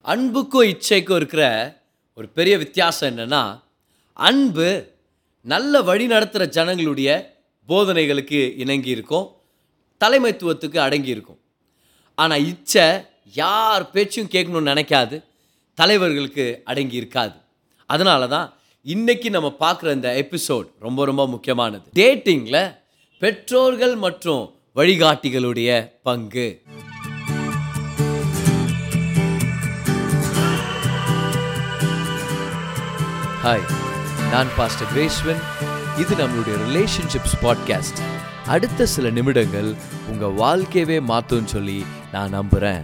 அன்புக்கும் இச்சைக்கும் இருக்கிற ஒரு பெரிய வித்தியாசம் என்னென்னா, அன்பு நல்ல வழி நடத்துகிற ஜனங்களுடைய போதனைகளுக்கு இணங்கி இருக்கும், தலைமைத்துவத்துக்கு அடங்கி இருக்கும். ஆனால் இச்சை யார் பேச்சும் கேட்கணும்னு நினைக்காது, தலைவர்களுக்கு அடங்கி இருக்காது. அதனால தான் இன்றைக்கி நம்ம பார்க்குற இந்த எபிசோட் ரொம்ப ரொம்ப முக்கியமானது. டேட்டிங்கில் பெற்றோர்கள் மற்றும் வழிகாட்டிகளுடைய பங்கு. ஹாய், நான் பாஸ்டர் கிரேஸ்வன். இது நம்மளுடைய ரிலேஷன்ஷிப்ஸ் பாட்காஸ்ட். அடுத்த சில நிமிடங்கள் உங்கள் வாழ்க்கையவே மாற்றும்னு சொல்லி நான் நம்புகிறேன்.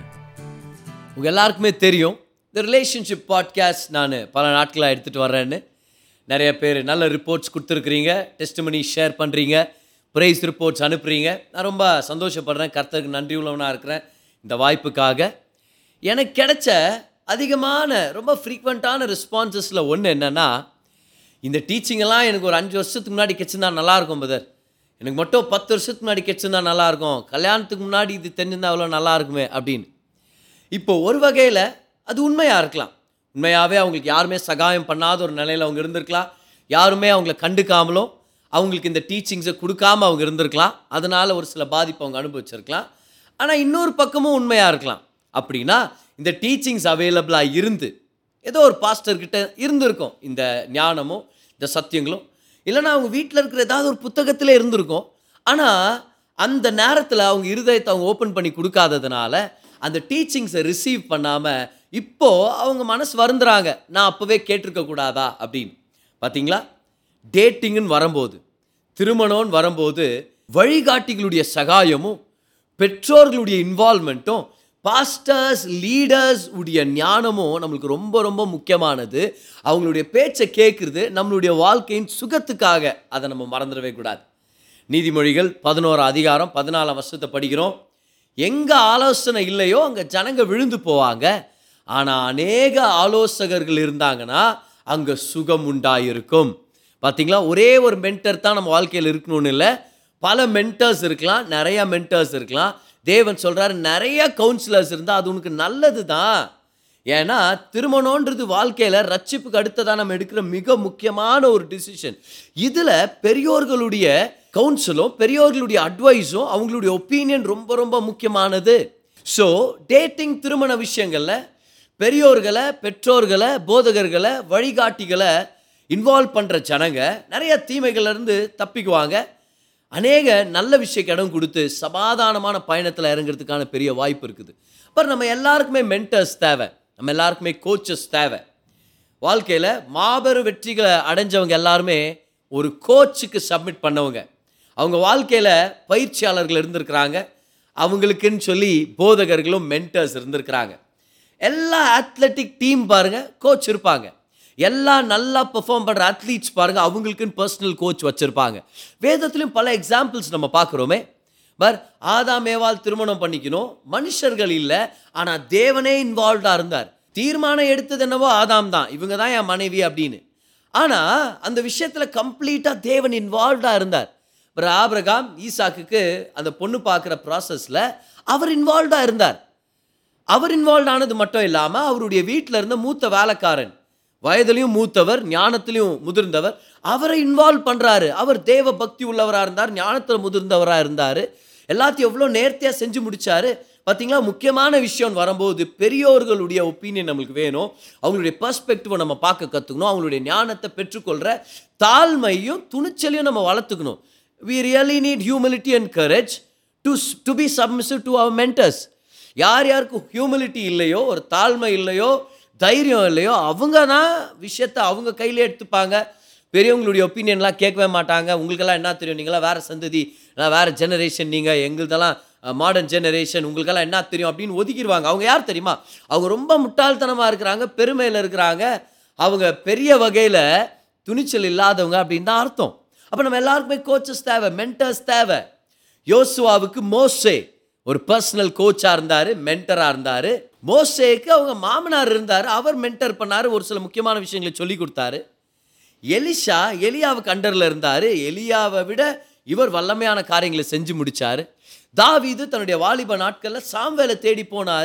உங்கள் எல்லாருக்குமே தெரியும், இந்த ரிலேஷன்ஷிப் பாட்காஸ்ட் நான் பல நாட்களாக எடுத்துகிட்டு வர்றேன்னு. நிறைய பேர் நல்ல ரிப்போர்ட்ஸ் கொடுத்துருக்குறீங்க, டெஸ்டிமனி ஷேர் பண்ணுறீங்க, ப்ரைஸ் ரிப்போர்ட்ஸ் அனுப்புகிறீங்க. நான் ரொம்ப சந்தோஷப்படுறேன், கர்த்தருக்கு நன்றி உள்ளவனாக இருக்கிறேன் இந்த வாய்ப்புக்காக. எனக்கு கிடைச்ச அதிகமான ரொம்ப ஃப்ரீக்வெண்ட்டான ரெஸ்பான்சஸில் ஒன்று என்னென்னா, இந்த டீச்சிங்கெல்லாம் எனக்கு ஒரு 5 வருஷத்துக்கு முன்னாடி கிடச்சிருந்தா நல்லாயிருக்கும் பதர், எனக்கு மட்டும் 10 வருஷத்துக்கு முன்னாடி கிடச்சிருந்தா நல்லாயிருக்கும், கல்யாணத்துக்கு முன்னாடி இது தெரிஞ்சிருந்தா அவ்வளோ நல்லா இருக்குமே அப்படின்னு. இப்போ ஒரு வகையில் அது உண்மையாக இருக்கலாம். உண்மையாகவே அவங்களுக்கு யாருமே சகாயம் பண்ணாத ஒரு நிலையில் அவங்க இருந்திருக்கலாம். யாருமே அவங்கள கண்டுக்காமலும் அவங்களுக்கு இந்த டீச்சிங்ஸை கொடுக்காமல் அவங்க இருந்திருக்கலாம். அதனால் ஒரு சில பாதிப்பு அவங்க அனுபவிச்சிருக்கலாம். ஆனால் இன்னொரு பக்கமும் உண்மையாக இருக்கலாம். அப்படின்னா இந்த டீச்சிங்ஸ் அவைலபிளாக இருந்து ஏதோ ஒரு பாஸ்டர்கிட்ட இருந்திருக்கும் இந்த ஞானமும் இந்த சத்தியங்களும், இல்லைனா அவங்க வீட்டில் இருக்கிற ஏதாவது ஒரு புத்தகத்தில் இருந்திருக்கும். ஆனால் அந்த நேரத்தில் அவங்க இருதயத்தை அவங்க ஓப்பன் பண்ணி கொடுக்காததுனால அந்த டீச்சிங்ஸை ரிசீவ் பண்ணாமல் இப்போது அவங்க மனசு வருந்துறாங்க, நான் அப்போவே கேட்டிருக்கக்கூடாதா அப்படின்னு. பார்த்தீங்களா, டேட்டிங்குன்னு வரும்போது, திருமணம்னு வரும்போது வழிகாட்டிகளுடைய சகாயமும் பெற்றோர்களுடைய இன்வால்மெண்ட்டும் பாஸ்டர்ஸ் லீடர்ஸ் உடைய ஞானமும் நம்மளுக்கு ரொம்ப ரொம்ப முக்கியமானது. அவங்களுடைய பேச்சை கேட்குறது நம்மளுடைய வாழ்க்கையின் சுகத்துக்காக, அதை நம்ம மறந்துடவே கூடாது. நீதிமொழிகள் 11 அதிகாரம் 14 வருஷத்தை படிக்கிறோம். எங்கே ஆலோசனை இல்லையோ அங்கே ஜனங்க விழுந்து போவாங்க, ஆனால் அநேக ஆலோசகர்கள் இருந்தாங்கன்னா அங்கே சுகம் உண்டாயிருக்கும். பார்த்தீங்களா, ஒரே ஒரு மென்டர் தான் நம்ம வாழ்க்கையில் இருக்கணும்னு இல்லை, பல மென்டர்ஸ் இருக்கலாம், நிறைய மென்டர்ஸ் இருக்கலாம். தேவன் சொல்கிறார், நிறைய கவுன்சிலர்ஸ் இருந்தால் அது உனக்கு நல்லது தான். ஏன்னா திருமணன்றது வாழ்க்கையில் ரட்சிப்புக்கு அடுத்ததாக நம்ம எடுக்கிற மிக முக்கியமான ஒரு டிசிஷன். இதில் பெரியோர்களுடைய கவுன்சிலும் பெரியோர்களுடைய அட்வைஸும் அவங்களுடைய ஒப்பீனியன் ரொம்ப ரொம்ப முக்கியமானது. ஸோ டேட்டிங் திருமண விஷயங்களில் பெரியோர்களை, பெற்றோர்களை, போதகர்களை, வழிகாட்டிகளை இன்வால்வ் பண்ணுற ஜனங்க நிறைய தீமைகள்லேருந்து தப்பிக்குவாங்க. அநேக நல்ல விஷயக்கு இடம் கொடுத்து சமாதானமான பயணத்தில் இறங்குறதுக்கான பெரிய வாய்ப்பு இருக்குது. அப்புறம் நம்ம எல்லாருக்குமே மென்டர்ஸ் தேவை, நம்ம எல்லாருக்குமே கோச்சஸ் தேவை. வாழ்க்கையில் மாபெரும் வெற்றிகளை அடைஞ்சவங்க எல்லாருமே ஒரு கோச்சுக்கு சப்மிட் பண்ணவங்க. அவங்க வாழ்க்கையில் பயிற்சியாளர்கள் இருந்திருக்கிறாங்க, அவங்களுக்குன்னு சொல்லி போதகர்களும் மென்டர்ஸ் இருந்திருக்கிறாங்க. எல்லா அத்லெட்டிக் டீம் பாருங்கள், கோச் இருப்பாங்க. எல்லா நல்லா பெர்ஃபார்ம் பண்ணுற அத்லீட்ஸ் பாருங்கள், அவங்களுக்குன்னு பர்சனல் கோச் வச்சுருப்பாங்க. வேதத்துலேயும் பல எக்ஸாம்பிள்ஸ் நம்ம பார்க்குறோமே. ஆதாம் ஏவாள் திருமணம் பண்ணிக்கணும், மனுஷர்கள் இல்லை, ஆனால் தேவனே இன்வால்வ்டாக இருந்தார். தீர்மானம் எடுத்தது என்னவோ ஆதாம் தான், இவங்க தான் என் மனைவி அப்படின்னு. ஆனால் அந்த விஷயத்தில் கம்ப்ளீட்டாக தேவன் இன்வால்வ்டாக இருந்தார். ஆபிரகாம் ஈசாக்குக்கு அந்த பொண்ணு பார்க்குற ப்ராசஸில் அவர் இன்வால்வ்டாக இருந்தார். அவர் இன்வால்வ் ஆனது மட்டும் இல்லாமல் அவருடைய வீட்டில் இருந்த மூத்த வேலைக்காரன், வயதிலையும் மூத்தவர், ஞானத்திலையும் முதிர்ந்தவர், அவரை இன்வால்வ் பண்ணுறாரு. அவர் தேவ பக்தி உள்ளவராக இருந்தார், ஞானத்தில் முதிர்ந்தவராக இருந்தார், எல்லாத்தையும் எவ்வளோ நேர்த்தியாக செஞ்சு முடித்தார். பார்த்திங்களா, முக்கியமான விஷயம் வரும்போது பெரியோர்களுடைய ஒப்பீனியன் நம்மளுக்கு வேணும், அவங்களுடைய பர்ஸ்பெக்டிவை நம்ம பார்க்க கற்றுக்கணும், அவங்களுடைய ஞானத்தை பெற்றுக்கொள்கிற தாழ்மையும் துணிச்சலையும் நம்ம வளர்த்துக்கணும். We really need humility and courage to be submissive to our mentors. யார் யாருக்கு ஹியூமிலிட்டி இல்லையோ, ஒரு தாழ்மை இல்லையோ, தைரியம் இல்லையோ, அவங்க தான் விஷயத்தை அவங்க கையில் எடுத்துப்பாங்க. பெரியவங்களுடைய ஒப்பீனியன்லாம் கேட்கவே மாட்டாங்க. உங்களுக்கெல்லாம் என்ன தெரியும், நீங்களாம் வேறு சந்ததி, வேறு ஜெனரேஷன், நீங்கள் எங்களுதெல்லாம் மாடர்ன் ஜெனரேஷன், உங்களுக்கெல்லாம் என்ன தெரியும் அப்படின்னு ஒதுக்கிடுவாங்க. அவங்க யார் தெரியுமா, அவங்க ரொம்ப முட்டாள்தனமாக இருக்கிறாங்க, பெருமையில் இருக்கிறாங்க, அவங்க பெரிய வகையில் துணிச்சல் இல்லாதவங்க அப்படின்னு தான் அர்த்தம். அப்போ நம்ம எல்லாருக்குமே கோச்சஸ் தேவை, மென்டர்ஸ் தேவை. யோசுவாவுக்கு மோசே ஒரு பர்சனல் கோச்சாக இருந்தார், மென்டராக இருந்தார். மோசேக்கு அவங்க மாமனார் இருந்தார், அவர் மென்டர் பண்ணார், ஒரு சில முக்கியமான விஷயங்களை சொல்லி கொடுத்தாரு. எலிஷா எலியாவுக்கு அண்டரில் இருந்தார், எலியாவை விட இவர் வல்லமையான காரியங்களை செஞ்சு முடித்தார். தாவீது தன்னுடைய வாலிப நாட்களில் சாம்வேலை தேடி போனார்,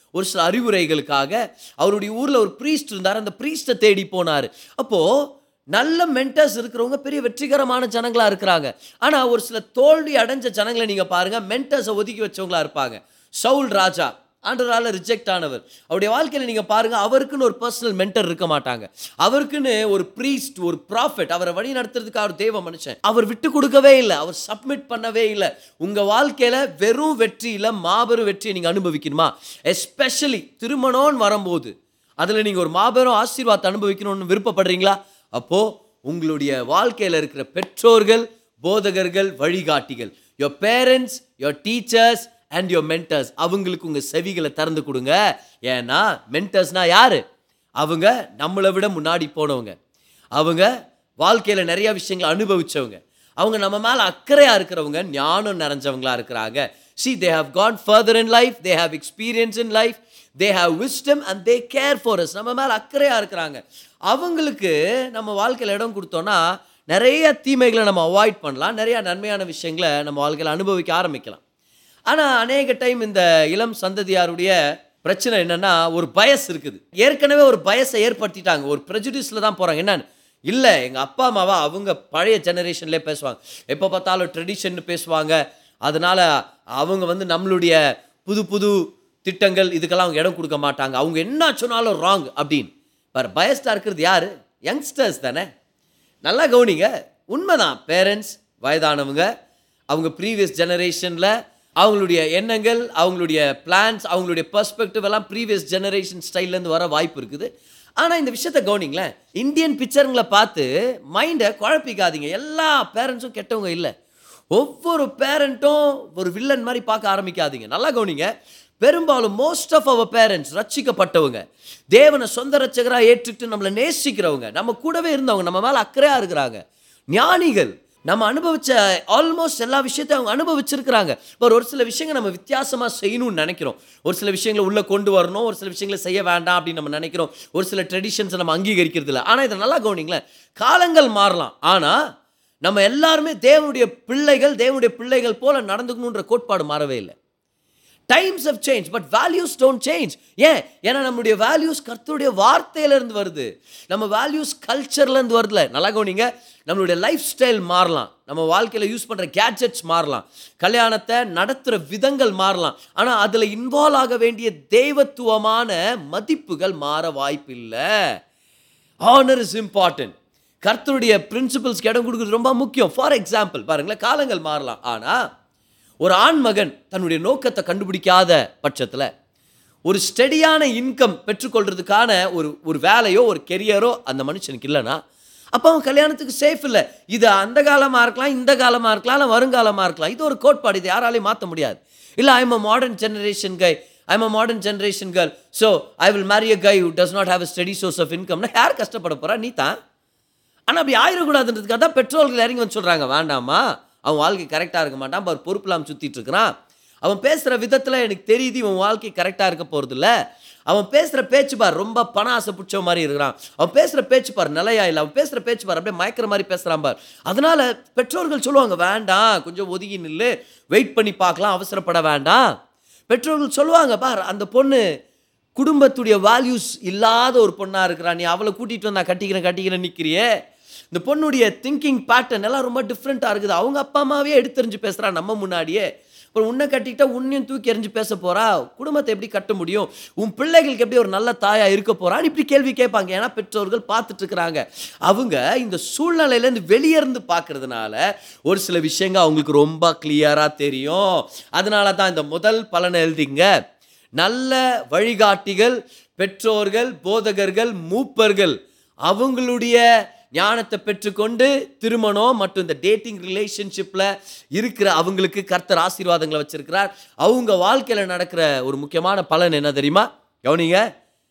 ஒரு சில அறிவுரைகளுக்காக. அவருடைய ஊரில் ஒரு ப்ரீஸ்ட் இருந்தார், அந்த ப்ரீஸ்ட்டை தேடி போனார். அப்போது நல்ல மென்டர்ஸ் இருக்கிறவங்க பெரிய வெற்றிகரமான ஜனங்களாக இருக்கிறாங்க. ஆனால் ஒரு சில தோல்வி அடைஞ்ச ஜனங்களை நீங்கள் பாருங்கள், மென்டர்ஸை ஒதுக்கி வச்சவங்களா இருப்பாங்க. சவுல் ராஜா ஆண்டவரால் ரிஜெக்ட் ஆனவர். அவருடைய வாழ்க்கையில் நீங்கள் பாருங்கள், அவருக்குன்னு ஒரு பர்சனல் மென்டர் இருக்க மாட்டாங்க. அவருக்குன்னு ஒரு ப்ரீஸ்ட், ஒரு ப்ராஃபெட், அவரை வழி நடத்துறதுக்கு அவர் தேவ மனுஷன். அவர் விட்டு கொடுக்கவே இல்லை, அவர் சப்மிட் பண்ணவே இல்லை. உங்கள் வாழ்க்கையில் வெறும் வெற்றி இல்லை, மாபெரும் வெற்றியை நீங்கள் அனுபவிக்கணுமா, எஸ்பெஷலி திருமணம்னு வரும்போது அதில் நீங்கள் ஒரு மாபெரும் ஆசீர்வாதத்தை அனுபவிக்கணும்னு விருப்பப்படுறீங்களா? அப்போது உங்களுடைய வாழ்க்கையில் இருக்கிற பெற்றோர்கள், போதகர்கள், வழிகாட்டிகள், your parents, your teachers and your mentors, அவங்களுக்கு உங்கள் செவிகளை திறந்து கொடுங்க. ஏன்னா மென்டர்ஸ்னா யார்? அவங்க நம்மளை விட முன்னாடி போனவங்க, அவங்க வாழ்க்கையில் நிறைய விஷயங்களை அனுபவித்தவங்க, அவங்க நம்ம மேலே அக்கறையாக இருக்கிறவங்க, ஞானம் நிறைஞ்சவங்களா இருக்கிறாங்க. See, they have gone further in life, they have experience in life, they have wisdom and they care for us. நம்ம மேலே அக்கறையாக இருக்கிறாங்க. அவங்களுக்கு நம்ம வாழ்க்கையில் இடம் கொடுத்தோன்னா நிறைய தீமைகளை நம்ம அவாய்ட் பண்ணலாம், நிறைய நன்மையான விஷயங்களை நம்ம வாழ்க்கையில் அனுபவிக்க ஆரம்பிக்கலாம். ஆனால் அநேக டைம் இந்த இளம் சந்ததியாருடைய பிரச்சனை என்னென்னா, ஒரு பயஸ் இருக்குது. ஏற்கனவே ஒரு பயஸை ஏற்படுத்திட்டாங்க, ஒரு ப்ரெஜுடிஸில் தான் போகிறாங்க. என்னன்னு இல்லை, எங்கள் அப்பா அம்மாவா அவங்க பழைய ஜெனரேஷன்லேயே பேசுவாங்க, எப்போ பார்த்தாலும் ட்ரெடிஷன் பேசுவாங்க. அதனால் அவங்க நம்மளுடைய புது புது திட்டங்கள் இதுக்கெல்லாம் அவங்க இடம் கொடுக்க மாட்டாங்க, அவங்க என்ன சொன்னாலும் ராங் அப்படின்னு. பர் பயஸ்டாக இருக்கிறது யார்? யங்ஸ்டர்ஸ் தானே. நல்லா கவனிங்க, உண்மைதான். பேரண்ட்ஸ், வயதானவங்க, அவங்க ப்ரீவியஸ் ஜெனரேஷனில் அவங்களுடைய எண்ணங்கள், அவங்களுடைய பிளான்ஸ், அவங்களுடைய பெர்ஸ்பெக்டிவ் எல்லாம் ப்ரீவியஸ் ஜெனரேஷன் ஸ்டைல்லேருந்து வர வாய்ப்பு இருக்குது. ஆனால் இந்த விஷயத்தை கவனிங்களேன், இந்தியன் பிக்சருங்களை பார்த்து மைண்டை குழப்பிக்காதீங்க. எல்லா பேரண்ட்ஸும் கெட்டவங்க இல்லை, ஒவ்வொரு பேரண்ட்டும் ஒரு வில்லன் மாதிரி பார்க்க ஆரம்பிக்காதீங்க. நல்லா கவனிங்க, பெரும்பாலும் மோஸ்ட் ஆஃப் அவர் பேரண்ட்ஸ் ரட்சிக்கப்பட்டவங்க, தேவனை சொந்த ரட்சகராக ஏற்றுக்கிட்டு நம்மளை நேசிக்கிறவங்க, நம்ம கூடவே இருந்தவங்க, நம்ம மேலே அக்கறையாக இருக்கிறாங்க, ஞானிகள். நம்ம அனுபவித்த ஆல்மோஸ்ட் எல்லா விஷயத்தையும் அவங்க அனுபவிச்சிருக்கிறாங்க. ஒரு சில விஷயங்கள் நம்ம வித்தியாசமாக செய்யணும்னு நினைக்கிறோம், ஒரு சில விஷயங்களை உள்ளே கொண்டு வரணும், ஒரு சில விஷயங்களை செய்ய வேண்டாம் அப்படின்னு நம்ம நினைக்கிறோம், ஒரு சில ட்ரெடிஷன்ஸை நம்ம அங்கீகரிக்கிறது இல்லை. ஆனால் இதை நல்லா கவனிங்களேன், காலங்கள் மாறலாம், ஆனால் நம்ம எல்லாருமே தேவனுடைய பிள்ளைகள் போல நடந்துக்கணுன்ற கோட்பாடு மாறவே இல்லை. Times have changed, but values don't change. ஏன்னா நம்மளுடைய வேல்யூஸ் கர்த்தருடைய வார்த்தையிலேருந்து வருது, நம்ம வேல்யூஸ் கல்ச்சர்லேருந்து வருதுல. நல்லா கவனிங்க, நம்மளுடைய லைஃப் ஸ்டைல் மாறலாம், நம்ம வாழ்க்கையில் யூஸ் பண்ணுற கேட்ஜெட்ஸ் மாறலாம், கல்யாணத்தை நடத்துகிற விதங்கள் மாறலாம், ஆனால் அதில் இன்வால்வ் ஆக வேண்டிய தெய்வத்துவமான மதிப்புகள் மாற வாய்ப்பில்லை. Honour is important. கர்த்தருடைய பிரின்சிபல்ஸ்க்கு இடம் கொடுக்குறது ரொம்ப முக்கியம். ஃபார் எக்ஸாம்பிள் பாருங்களேன், காலங்கள் மாறலாம், ஆனால் ஒரு ஆண் மகன் தன்னுடைய நோக்கத்தை கண்டுபிடிக்காத பட்சத்தில் ஒரு ஸ்டெடியான இன்கம் பெற்றுக்கொள்றதுக்கான ஒரு வேலையோ ஒரு கெரியரோ அந்த மனுஷனுக்கு இல்லைன்னா, அப்போ அவன் கல்யாணத்துக்கு சேஃப் இல்லை. இது அந்த காலமாக இருக்கலாம், இந்த காலமாக இருக்கலாம், இல்லை வருங்காலமாக இருக்கலாம். இது ஒரு கோட்பாடு, இது யாராலையும் மாற்ற முடியாது. இல்லை, I am a modern generation girl, so I will marry a guy who does not have a steady source of இன்கம்னா யார் கஷ்டப்பட போகிறா? நீ தான். ஆனால் அப்படி ஆயிடக்கூடாதுன்றதுக்காக தான் பெற்றோர்கள் இறங்கி வந்து சொல்கிறாங்க, வேண்டாமா, அவன் வாழ்க்கை கரெக்டாக இருக்க மாட்டான், அவர் பொறுப்பில்லாமல் சுற்றிட்டு இருக்கிறான், அவன் பேசுகிற விதத்தில் எனக்கு தெரியுது இவன் வாழ்க்கை கரெக்டாக இருக்க போகிறது இல்லை, அவன் பேசுகிற பேச்சு பார் ரொம்ப பண ஆசை பிடிச்ச மாதிரி இருக்கிறான், அவன் பேசுகிற பேச்சு பார் நிலையா இல்லை, அவன் பேசுகிற பேச்சு பார் அப்படியே மயக்கிற மாதிரி பேசுகிறான் பார். அதனால் பெற்றோர்கள் சொல்லுவாங்க, வேண்டாம், கொஞ்சம் ஒதுங்கி நில்லு, வெயிட் பண்ணி பார்க்கலாம், அவசரப்பட வேண்டாம். பெற்றோர்கள் சொல்லுவாங்க, பார் அந்த பொண்ணு குடும்பத்துடைய வேல்யூஸ் இல்லாத ஒரு பொண்ணாக இருக்கிறான், நீ அவளை கூட்டிகிட்டு வந்து நான் கட்டிக்கிறேன் நிற்கிறியே. இந்த பொண்ணுடைய திங்கிங் பேட்டர்ன் எல்லாம் ரொம்ப டிஃப்ரெண்ட்டாக இருக்குது, அவங்க அப்பா அம்மாவே எடுத்தெறிஞ்சு பேசுகிறான் நம்ம முன்னாடியே. அப்புறம் உன்னை கட்டிக்கிட்டா உன்னையும் தூக்கி எறிஞ்சு பேச போகிறா, குடும்பத்தை எப்படி கட்ட முடியும், உன் பிள்ளைகளுக்கு எப்படி ஒரு நல்ல தாயாக இருக்க போகிறான்னு இப்படி கேள்வி கேட்பாங்க. ஏன்னா பெற்றோர்கள் பார்த்துட்ருக்குறாங்க, அவங்க இந்த சூழ்நிலையிலேருந்து வெளியேருந்து பார்க்கறதுனால ஒரு சில விஷயங்கள் அவங்களுக்கு ரொம்ப கிளியராக தெரியும். அதனால தான் இந்த முதல் பலனை எழுதிங்க, நல்ல வழிகாட்டிகள், பெற்றோர்கள், போதகர்கள், மூப்பர்கள், அவங்களுடைய ஞானத்தை பெற்றுக்கொண்டு திருமணம் மற்றும் இந்த டேட்டிங் ரிலேஷன்ஷிப்பில் இருக்கிற அவங்களுக்கு கர்த்தர் ஆசீர்வாதங்களை வச்சிருக்கிறார். அவங்க வாழ்க்கையில் நடக்கிற ஒரு முக்கியமான பலன் என்ன தெரியுமா? கவனிங்க,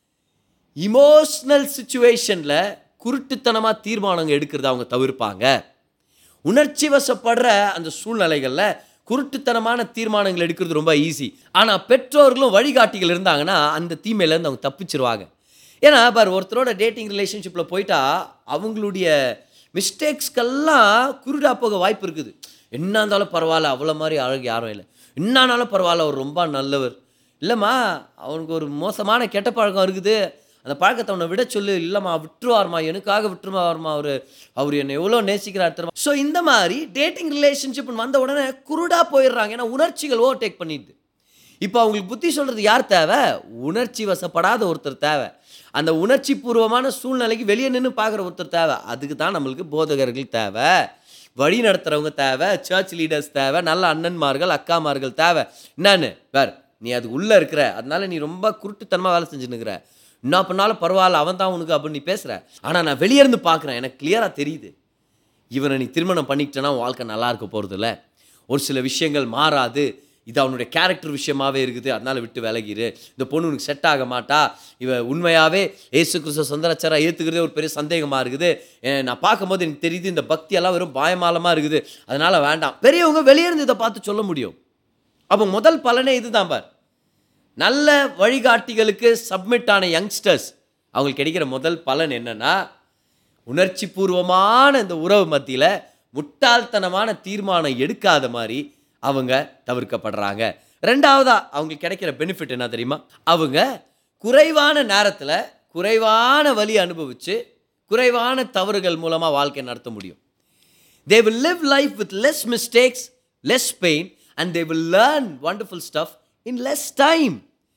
இமோஷனல் சிச்சுவேஷனில் குருட்டுத்தனமாக தீர்மானங்கள் எடுக்கிறத அவங்க தவிர்ப்பாங்க. உணர்ச்சி வசப்படுற அந்த சூழ்நிலைகளில் குருட்டுத்தனமான தீர்மானங்கள் எடுக்கிறது ரொம்ப ஈஸி. ஆனால் பெற்றோர்களும் வழிகாட்டிகள் இருந்தாங்கன்னா அந்த தீமையிலேருந்து அவங்க தப்பிச்சிருவாங்க. ஏன்னா பார், ஒருத்தரோட டேட்டிங் ரிலேஷன்ஷிப்பில் போயிட்டா அவங்களுடைய மிஸ்டேக்ஸ்க்கெல்லாம் குருடா போக வாய்ப்பு இருக்குது. என்ன இருந்தாலும் பரவாயில்ல, அவ்வளோ மாதிரி அழகு யாரும் இல்லை, என்னானாலும் பரவாயில்ல, அவர் ரொம்ப நல்லவர், இல்லைம்மா அவனுக்கு ஒரு மோசமான கெட்ட பழக்கம் இருக்குது, அந்த பழக்கத்தை அவனை விட சொல்லு. இல்லைம்மா விட்டுருவாருமா, எனக்காக விட்டுருவாருமா, அவர் என்னை எவ்வளோ நேசிக்கிறார் தெரியுமா. ஸோ இந்த மாதிரி டேட்டிங் ரிலேஷன்ஷிப்னு வந்த உடனே குருடாக போயிடுறாங்க. ஏன்னா உணர்ச்சிகள் ஓவர்டேக் பண்ணிடுது. இப்போ அவங்களுக்கு புத்தி சொல்கிறது யார் தேவை? உணர்ச்சி வசப்படாத ஒருத்தர் தேவை. அந்த உணர்ச்சி பூர்வமான சூழ்நிலைக்கு வெளியே நின்று பார்க்குற ஒருத்தர் தேவை. அதுக்கு தான் நம்மளுக்கு போதகர்கள் தேவை, வழி நடத்துகிறவங்க தேவை, சர்ச் லீடர்ஸ் தேவை, நல்ல அண்ணன்மார்கள் அக்காமார்கள் தேவை. என்னன்னு வேறு நீ அதுக்கு உள்ளே இருக்கிற, அதனால நீ ரொம்ப குருட்டுத்தனமாக வேலை செஞ்சுன்னுக்கிற. என்ன பண்ணாலும் பரவாயில்ல, அவன் தான் உனக்கு அப்படின்னு நீ பேசுகிற. ஆனால் நான் வெளியே இருந்து பார்க்குறேன், எனக்கு கிளியராக தெரியுது, இவனை நீ திருமணம் பண்ணிக்கிட்டேன்னா வாழ்க்கை நல்லா இருக்க போகிறதில்ல. ஒரு சில விஷயங்கள் மாறாது, இது அவனுடைய கேரக்டர் விஷயமாகவே இருக்குது, அதனால் விட்டு விலகிரு. இந்த பொண்ணு உனக்கு செட் ஆக மாட்டா, இவன் உண்மையாகவே ஏசு கிறிஸ்துவ சொந்த ரட்சகராக ஏற்றுக்கிறதே ஒரு பெரிய சந்தேகமாக இருக்குது. நான் பார்க்கும்போது எனக்கு தெரியுது இந்த பக்தியெல்லாம் வெறும் பாயமாலமாக இருக்குது, அதனால் வேண்டாம். பெரியவங்க வெளியே இருந்து இதை பார்த்து சொல்ல முடியும். அப்போ முதல் பலனே இது தான் பார். நல்ல வழிகாட்டிகளுக்கு சப்மிட் ஆன யங்ஸ்டர்ஸ் அவங்களுக்கு கிடைக்கிற முதல் பலன் என்னன்னா, உணர்ச்சி பூர்வமான இந்த உறவு மத்தியில் முட்டாள்தனமான தீர்மானம் எடுக்காத மாதிரி அவங்க தவிர்க்கப்படுறாங்க. ரெண்டாவதா அவங்களுக்கு கிடைக்கிற பெனிஃபிட் என்ன தெரியுமா? அவங்க குறைவான நேரத்தில் குறைவான வலி அனுபவித்து குறைவான தவறுகள் மூலமாக வாழ்க்கை நடத்த முடியும். They will live life with less mistakes, less pain, and they will learn wonderful stuff in less time.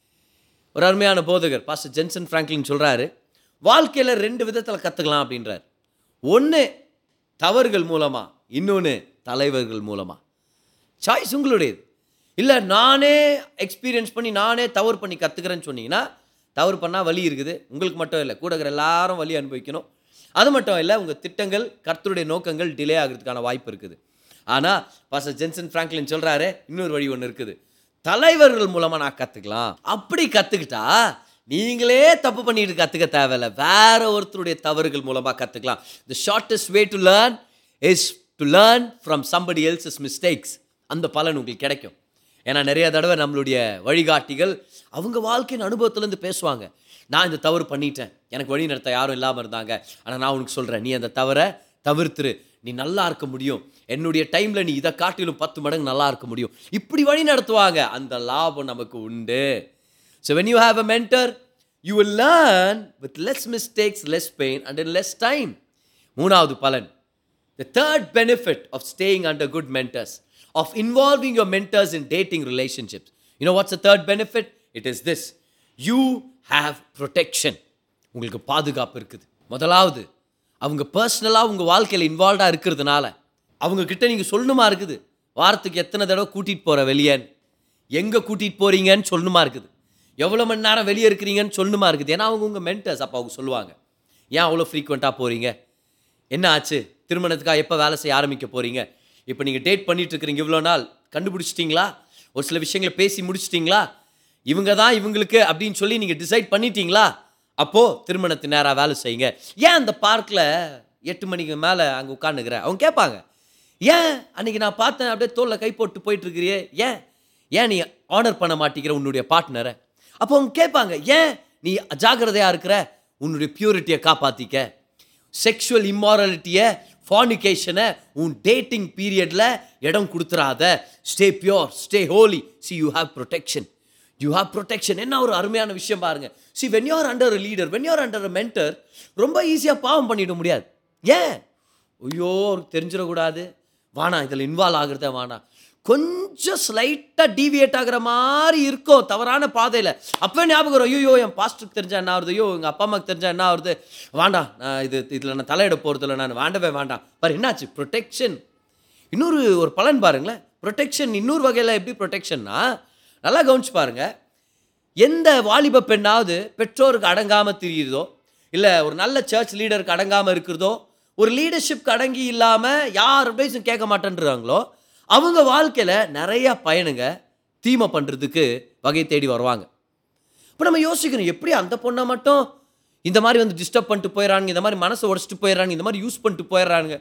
ஒரு அருமையான போதகர் பாஸ்டர் ஜென்சன் ஃப்ராங்க்லின் சொல்கிறாரு, வாழ்க்கையில் 2 விதத்தில் கற்றுக்கலாம் அப்படின்றார். ஒன்று தவறுகள் மூலமாக, இன்னொன்று தலைவர்கள் மூலமாக. சாய்ஸ் உங்களுடையது. இல்லை நானே எக்ஸ்பீரியன்ஸ் பண்ணி நானே தவறு பண்ணி கற்றுக்கிறேன்னு சொன்னீங்கன்னா, தவறு பண்ணால் வலி இருக்குது. உங்களுக்கு மட்டும் இல்லை, கூட இருக்கிற எல்லாரும் வலி அனுபவிக்கணும். அது மட்டும் இல்லை, உங்கள் திட்டங்கள் கர்த்தருடைய நோக்கங்கள் டிலே ஆகிறதுக்கான வாய்ப்பு இருக்குது. ஆனால் பாஸ்டர் ஜென்சன் ஃப்ராங்க்லின் சொல்கிறாரு, இன்னொரு வழி ஒன்று இருக்குது, தலைவர்கள் மூலமாக நான் கற்றுக்கலாம். அப்படி கற்றுக்கிட்டா நீங்களே தப்பு பண்ணிட்டு கற்றுக்க தேவையில்லை, வேற ஒருத்தருடைய தவறுகள் மூலமாக கற்றுக்கலாம். The shortest way to learn is to learn from somebody else's mistakes. அந்த பலன் உங்களுக்கு கிடைக்கும். ஏன்னா நிறைய தடவை நம்மளுடைய வழிகாட்டிகள் அவங்க வாழ்க்கையின் அனுபவத்துலேருந்து பேசுவாங்க. நான் இந்த தவறு பண்ணிட்டேன், எனக்கு வழி நடத்த யாரும் இல்லாமல் இருந்தாங்க, ஆனால் நான் உனக்கு சொல்கிறேன், நீ அந்த தவறை தவிர்த்துரு, நீ நல்லா இருக்க முடியும், என்னுடைய டைமில் நீ இதை காட்டிலும் 10 மடங்கு நல்லா இருக்க முடியும். இப்படி வழி நடத்துவாங்க. அந்த லாபம் நமக்கு உண்டு. So when you have a mentor, you will learn with less mistakes, less pain and in less time. மூணாவது பலன், the third benefit of staying under good mentors, of involving your mentors in dating relationships. You know what's the third benefit? It is this: you have protection. உங்களுக்கு பாதுகாப்பு இருக்குது. முதலாவது, அவங்க பர்சனலாக உங்கள் வாழ்க்கையில் இன்வால்வ்டாக இருக்கிறதுனால அவங்கக்கிட்ட நீங்கள் சொல்லணுமா இருக்குது, வாரத்துக்கு எத்தனை தடவை கூட்டிகிட்டு போகிற வெளியேன்னு, எங்கே கூட்டிகிட்டு போகிறீங்கன்னு சொல்லணுமா இருக்குது, எவ்வளோ மணி நேரம் வெளியே இருக்கிறீங்கன்னு சொல்லணுமா இருக்குது. ஏன்னா அவங்க உங்கள் மென்டர்ஸ். அப்போ அவங்க சொல்லுவாங்க, ஏன் அவ்வளோ ஃப்ரீக்வெண்ட்டாக போகிறீங்க, என்ன ஆச்சு, திருமணத்துக்காக எப்போ வேலை செய்ய ஆரம்பிக்க போகிறீங்க, இப்போ நீங்கள் டேட் பண்ணிகிட்டு இருக்கிறீங்க, இவ்வளோ நாள் கண்டுபிடிச்சிட்டிங்களா, ஒரு சில விஷயங்களை பேசி முடிச்சிட்டிங்களா, இவங்க தான் இவங்களுக்கு அப்படின்னு சொல்லி நீங்கள் டிசைட் பண்ணிட்டீங்களா, அப்போது திருமணத்து நேராக வேலை செய்யுங்க. ஏன் அந்த பார்க்கில் 8 மணிக்கு மேலே அங்கே உட்காந்துக்கிற, அவங்க கேட்பாங்க, ஏன் அன்றைக்கி நான் பார்த்தேன் அப்படியே தோளில் கை போட்டு போயிட்டுருக்கிறியே, ஏன் நீ ஆனர் பண்ண மாட்டேங்கிற உன்னுடைய பார்ட்னரை. அப்போ அவங்க கேட்பாங்க, ஏன் நீ அஜாக்கிரதையாக இருக்கிற, உன்னுடைய பியூரிட்டியை காப்பாற்றிக்க, செக்ஷுவல் இம்மாரலிட்டியை, ஃபார்னிகேஷனை உன் டேட்டிங் பீரியடில் இடம் கொடுத்துறாத, stay pure, stay holy, see you have protection. You have protection. என்ன ஒரு அருமையான விஷயம் பாருங்கள். See when you are under a leader, when you are under a mentor, ரொம்ப ஈஸியாக பாவம் பண்ணிட முடியாது. ஏன்? ஐயோ அவருக்கு தெரிஞ்சிடக்கூடாது, வானா இதில் இன்வால்வ் ஆகிறத வேணா, கொஞ்சம் ஸ்லைட்டாக டீவியேட் ஆகிற மாதிரி இருக்கும் தவறான பாதையில். அப்போ ஞாபகம் வரும், ஐயோ என் பாஸ்டருக்கு தெரிஞ்சால் என்ன ஆகுது, ஐயோ எங்கள் அப்பா அம்மாவுக்கு தெரிஞ்சால் என்ன ஆகுது, வேண்டாம் நான் இதில் நான் தலையிட போகிறதில்ல, நான் வேண்டவே வேண்டாம். பாரு என்னாச்சு, ப்ரொடெக்ஷன். ஒரு பலன் பாருங்களேன், ப்ரொடெக்ஷன் இன்னொரு வகையில் எப்படி ப்ரொடெக்ஷன்னா, நல்லா கவனிச்சு பாருங்கள். எந்த வாலிப பெண்ணாவது பெற்றோருக்கு அடங்காமல் திரிகிறதோ, இல்லை ஒரு நல்ல சர்ச் லீடருக்கு அடங்காமல் இருக்கிறதோ, ஒரு லீடர்ஷிப்க்கு அடங்கி இல்லாமல் யார் அட்வைஸும் கேட்க மாட்டேன்றாங்களோ, அவங்க வாழ்க்கையில் நிறைய பயனுங்க தீமை பண்ணுறதுக்கு வகை தேடி வருவாங்க. இப்போ நம்ம யோசிக்கணும், எப்படி அந்த பொண்ணை மட்டும் இந்த மாதிரி வந்து டிஸ்டர்ப் பண்ணிட்டு போயிடறாங்க, இந்த மாதிரி மனசை உடச்சிட்டு போயிடறாங்க, இந்த மாதிரி யூஸ் பண்ணிட்டு போயிடுறாங்க.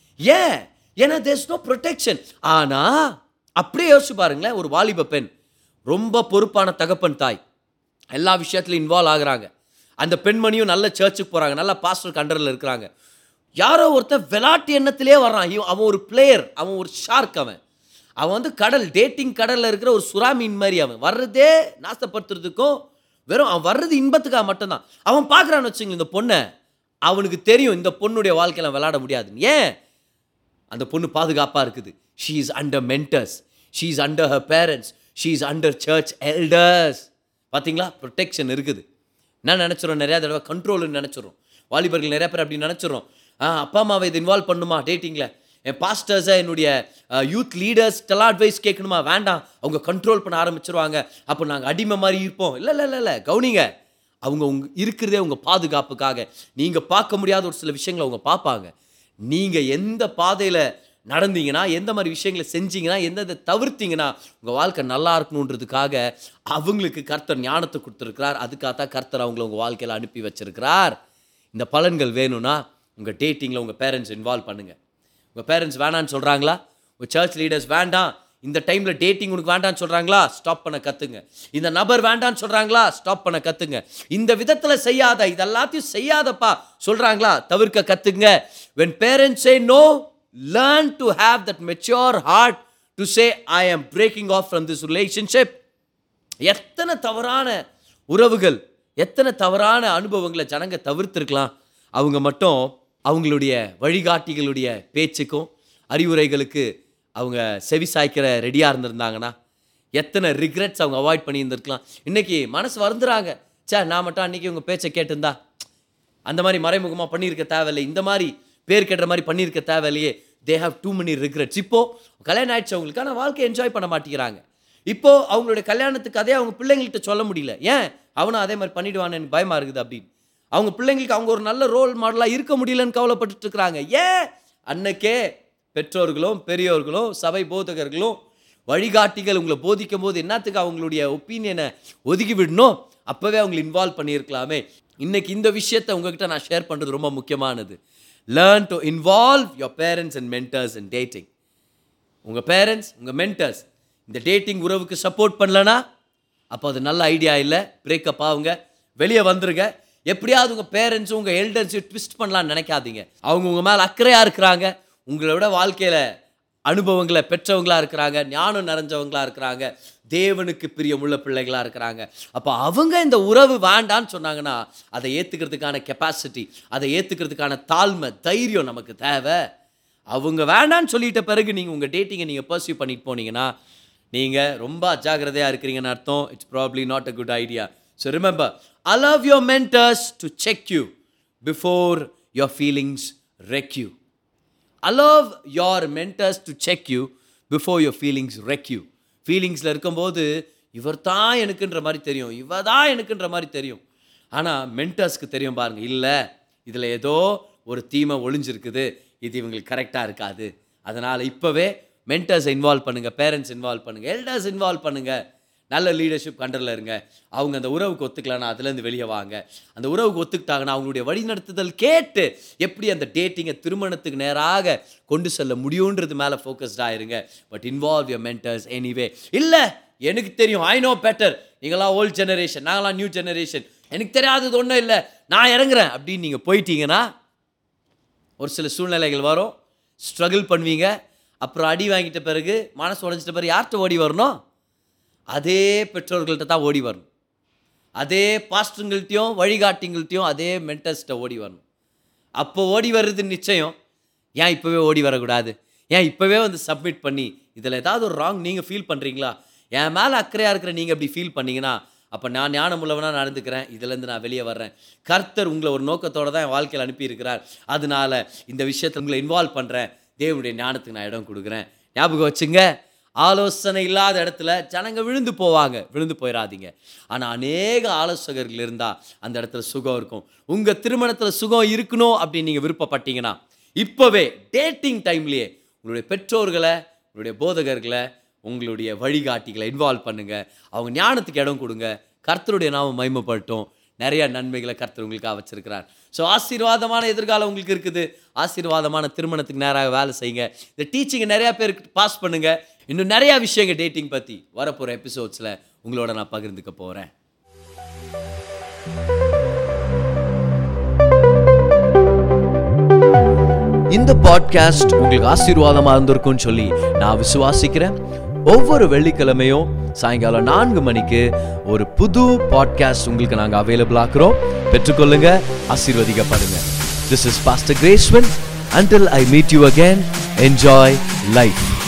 ஏன்னா தேர்ஸ் நோ ப்ரொடெக்ஷன். ஆனால் அப்படியே யோசிச்சு பாருங்களேன், ஒரு வாலிப பெண் ரொம்ப பொறுப்பான தகப்பன் தாய், எல்லா விஷயத்துலையும் இன்வால்வ் ஆகுறாங்க, அந்த பெண்மணியும் நல்ல சர்ச்சுக்கு போகிறாங்க, நல்ல பாஸ்டருக்கு அண்டரில் இருக்கிறாங்க. யாரோ ஒருத்தர் விளையாட்டு எண்ணத்திலே வர்றான், அவன் ஒரு பிளேயர், அவன் ஒரு ஷார்க், அவன் வந்து கடல், டேட்டிங் கடலில் இருக்கிற ஒரு சுறா மீன் மாதிரி. அவன் வர்றதே நாசப்படுத்துறதுக்கும், வெறும் அவன் வர்றது இன்பத்துக்காக மட்டும்தான். அவன் பார்க்குறான்னு வச்சுங்க இந்த பொண்ணை, அவனுக்கு தெரியும் இந்த பொண்ணுடைய வாழ்க்கையில் விளையாட முடியாதுன்னு. ஏன்? அந்த பொண்ணு பாதுகாப்பாக இருக்குது. She is under mentors, she is under her parents, she is under church elders. பார்த்தீங்களா, ப்ரொடெக்ஷன் இருக்குது. என்ன நினச்சிரும், நிறையா தடவை கண்ட்ரோல்னு நினச்சிரும். வாலிபர்கள் நிறைய பேர் அப்படி நினச்சிரும். அப்பா அம்மாவை இது இன்வால்வ் பண்ணுமா டேட்டிங்கில், என் பாஸ்டர்ஸை என்னுடைய யூத் லீடர்ஸ்டெல்லாம் அட்வைஸ் கேட்கணுமா, வேண்டாம், அவங்க கண்ட்ரோல் பண்ண ஆரம்பிச்சிருவாங்க, அப்போ நாங்கள் அடிமை மாதிரி இருப்போம். இல்லை இல்லை இல்லை இல்லை, கவனிங்க, அவங்க இருக்கிறதே உங்கள் பாதுகாப்புக்காக. நீங்கள் பார்க்க முடியாத ஒரு சில விஷயங்களை அவங்க பார்ப்பாங்க. நீங்கள் எந்த பாதையில் நடந்தீங்கன்னா, எந்த மாதிரி விஷயங்களை செஞ்சீங்கன்னா, எந்த தவிர்த்தீங்கன்னா உங்கள் வாழ்க்கை நல்லா இருக்கணுன்றதுக்காக அவங்களுக்கு கர்த்தர் ஞானத்தை கொடுத்துருக்கிறார். அதுக்காகத்தான் கர்த்தர் அவங்கள உங்கள் வாழ்க்கையில் அனுப்பி வச்சிருக்கிறார். இந்த பலன்கள் வேணும்னா உங்கள் டேட்டிங்கில் உங்கள் பேரண்ட்ஸ் இன்வால்வ் பண்ணுங்கள். உங்கள் பேரண்ட்ஸ் வேணான்னு சொல்கிறாங்களா, உங்கள் சர்ச் லீடர்ஸ் வேண்டாம், இந்த டைமில் டேட்டிங் உனக்கு வேண்டான்னு சொல்கிறாங்களா, ஸ்டாப் பண்ண கற்றுங்க. இந்த நபர் வேண்டான்னு சொல்கிறாங்களா, ஸ்டாப் பண்ண கற்றுங்க. இந்த விதத்தில் செய்யாத, இதெல்லாத்தையும் செய்யாதப்பா சொல்கிறாங்களா, தவிர்க்க கற்றுங்க. when parents say no, learn to have that mature heart to say I am breaking off from this relationship. எத்தனை தவறான உறவுகள், எத்தனை தவறான அனுபவங்களை ஜனங்க தவிர்த்திருக்கலாம். அவங்க மட்டும் அவங்களுடைய வழிகாட்டிகளுடைய பேச்சுக்கும் அறிவுரைகளுக்கு அவங்க செவி சாய்க்கிற ரெடியாக இருந்திருந்தாங்கன்னா எத்தனை ரிக்ரெட்ஸ் அவங்க அவாய்ட் பண்ணி இருந்திருக்கலாம். இன்றைக்கி மனசு வருந்துறாங்க, நான் மட்டும் அன்றைக்கி உங்கள் பேச்சை கேட்டிருந்தா அந்த மாதிரி மறைமுகமாக பண்ணியிருக்க தேவையில்லை, இந்த மாதிரி பேர் கேட்டுற மாதிரி பண்ணியிருக்க தேவையில்லையே. They have too many regrets. இப்போது கல்யாணம் ஆயிடுச்சு அவங்களுக்கு, ஆனால் வாழ்க்கையை என்ஜாய் பண்ண மாட்டேங்கிறாங்க. இப்போது அவங்களுடைய கல்யாணத்துக்கு அதே அவங்க பிள்ளைங்கள்ட்ட சொல்ல முடியல. ஏன்? அவனும் அதே மாதிரி பண்ணிவிடுவான்னு எனக்கு பயமாக இருக்குது அப்படின்னு. அவங்க பிள்ளைங்களுக்கு அவங்க ஒரு நல்ல ரோல் மாடலாக இருக்க முடியலன்னு கவலைப்பட்டு இருக்கிறாங்க. ஏன்? அன்னைக்கே பெற்றோர்களும் பெரியோர்களும் சபை போதகர்களும் வழிகாட்டிகள் உங்களை போதிக்கும் போது என்னத்துக்கு அவங்களுடைய ஒப்பீனியனை ஒதுக்கி விடணும், அப்போவே அவங்களை இன்வால்வ் பண்ணியிருக்கலாமே. இன்னைக்கு இந்த விஷயத்தை உங்ககிட்ட நான் ஷேர் பண்ணுறது ரொம்ப முக்கியமானது. Learn to involve your parents and mentors in dating. உங்கள் பேரண்ட்ஸ், உங்கள் மென்டர்ஸ் இந்த டேட்டிங் உறவுக்கு சப்போர்ட் பண்ணலன்னா அப்போ அது நல்ல ஐடியா இல்லை. பிரேக்கப் ஆகுங்க, வெளியே வந்துருங்க. எப்படியாவது உங்கள் பேரண்ட்ஸும் உங்கள் எல்டர்ஸையும் ட்விஸ்ட் பண்ணலான்னு நினைக்காதீங்க. அவங்க உங்கள் மேலே அக்கறையாக இருக்கிறாங்க, உங்களை விட வாழ்க்கையில் அனுபவங்களை பெற்றவங்களாக இருக்கிறாங்க, ஞானம் நிறைஞ்சவங்களாக இருக்கிறாங்க, தேவனுக்கு பிரியமுள்ள பிள்ளைகளாக இருக்கிறாங்க. அப்போ அவங்க இந்த உறவு வேண்டான்னு சொன்னாங்கன்னா அதை ஏற்றுக்கிறதுக்கான கெப்பாசிட்டி, அதை ஏற்றுக்கிறதுக்கான தாழ்மை, தைரியம் நமக்கு தேவை. அவங்க வேண்டான்னு சொல்லிட்ட பிறகு நீங்கள் உங்கள் டேட்டிங்கை நீங்கள் பர்சியூ பண்ணிட்டு போனீங்கன்னா நீங்கள் ரொம்ப அஜாகிரதையாக இருக்கிறீங்கன்னு அர்த்தம். It's probably not a good idea. So remember, allow your mentors to check you before your feelings wreck you. Allow your mentors to check you before your feelings wreck you. ஃபீலிங்ஸில் இருக்கும்போது இவர் தான் எனக்குன்ற மாதிரி தெரியும், இவர் தான் எனக்குன்ற மாதிரி தெரியும். ஆனால் மென்டர்ஸ்க்கு தெரியும் பாருங்கள், இல்லை இதில் ஏதோ ஒரு தீமை ஒளிஞ்சிருக்குது, இது இவங்களுக்கு கரெக்டாக இருக்காது. அதனால் இப்போவே மென்டர்ஸை இன்வால்வ் பண்ணுங்கள், பேரண்ட்ஸ் இன்வால்வ் பண்ணுங்கள், எல்டர்ஸ் இன்வால்வ் பண்ணுங்கள். நல்ல லீடர்ஷிப் கண்டரில் இருங்க. அவங்க அந்த உறவுக்கு ஒத்துக்கலான்னா அதுலேருந்து வெளியே வாங்க. அந்த உறவுக்கு ஒத்துக்கிட்டாங்கன்னா அவங்களுடைய வழிநடத்துதல் கேட்டு எப்படி அந்த டேட்டிங்கை திருமணத்துக்கு நேராக கொண்டு செல்ல முடியுன்றது மேலே ஃபோக்கஸ்டாக இருங்க. But involve your mentors anyway. இல்லை எனக்கு தெரியும், ஐ நோ பெட்டர், நீங்களாம் ஓல்ட் ஜெனரேஷன், நாங்களாம் நியூ ஜெனரேஷன், எனக்கு தெரியாதது ஒன்றும் இல்லை, நான் இறங்குறேன் அப்படின்னு நீங்கள் போயிட்டீங்கன்னா ஒரு சில சூழ்நிலைகள் வரும், ஸ்ட்ரகிள் பண்ணுவீங்க. அப்புறம் அடி வாங்கிட்ட பிறகு, மனசு உடஞ்சிட்ட பிறகு யார்கிட்ட ஓடி வரணும்? அதே பெற்றோர்கள்ட்ட தான் ஓடி வரணும். அதே பாஸ்டருங்கள்ட்டையும் வழிகாட்டிங்கள்ட்டையும் அதே மென்டர்ஸ்கிட்ட ஓடி வரணும். அப்போ ஓடி வர்றது நிச்சயம். ஏன் இப்போவே ஓடி வரக்கூடாது? ஏன் இப்போவே வந்து சப்மிட் பண்ணி இதில் ஏதாவது ஒரு ராங் நீங்கள் ஃபீல் பண்ணுறீங்களா? என் மேலே அக்கறையாக இருக்கிற நீங்கள் அப்படி ஃபீல் பண்ணிங்கன்னா அப்போ நான் ஞானம் உள்ளவனாக நடந்துக்கிறேன், இதிலேருந்து நான் வெளியே வர்றேன். கர்த்தர் உங்களை ஒரு நோக்கத்தோடு தான் என் வாழ்க்கையில் அனுப்பியிருக்கிறார், அதனால் இந்த விஷயத்தில் உங்களை இன்வால்வ் பண்ணுறேன், தேவனுடைய ஞானத்துக்கு நான் இடம் கொடுக்குறேன். ஞாபகம் வச்சுங்க, ஆலோசனை இல்லாத இடத்துல ஜனங்க விழுந்து போவாங்க, விழுந்து போயிடாதீங்க. ஆனால் அநேக ஆலோசகர்கள் இருந்தால் அந்த இடத்துல சுகம் இருக்கும். உங்கள் திருமணத்தில் சுகம் இருக்கணும் அப்படின்னு நீங்கள் விருப்பப்பட்டீங்கன்னா இப்போவே டேட்டிங் டைம்லேயே உங்களுடைய பெற்றோர்களை, உங்களுடைய போதகர்களை, உங்களுடைய வழிகாட்டிகளை இன்வால்வ் பண்ணுங்கள். அவங்க ஞானத்துக்கு இடம் கொடுங்க. கர்த்தருடைய நாமம் மகிமைப்படட்டும். நிறைய நன்மைகளை கர்த்தர் உங்களுக்காக வச்சிருக்கிறார். ஸோ ஆசீர்வாதமான எதிர்காலம் உங்களுக்கு இருக்குது. ஆசீர்வாதமான திருமணத்துக்கு நேராக வேலை செய்யுங்க. இந்த டீச்சிங்கை நிறையா பேருக்கு பாஸ் பண்ணுங்கள். இன்னும் நிறையா விஷயங்கள் டேட்டிங் பற்றி வரப்போகிற எபிசோட்ஸில் உங்களோட நான் பகிர்ந்துக்க போகிறேன். இந்த பாட்காஸ்ட் உங்களுக்கு ஆசீர்வாதமா இருந்திருக்கும்னு சொல்லி நான் விசுவாசிக்கிறேன். ஒவ்வொரு வெள்ளிக்கிழமையும் சாயங்காலம் 4 மணிக்கு ஒரு புது பாட்காஸ்ட் உங்களுக்கு நாங்கள் அவைலபிள் ஆக்குறோம். பெற்றுக்கொள்ளுங்க, ஆசீர்வதிக்கப்படுங்க. This is Pastor Graceman. Until I meet you again, enjoy life.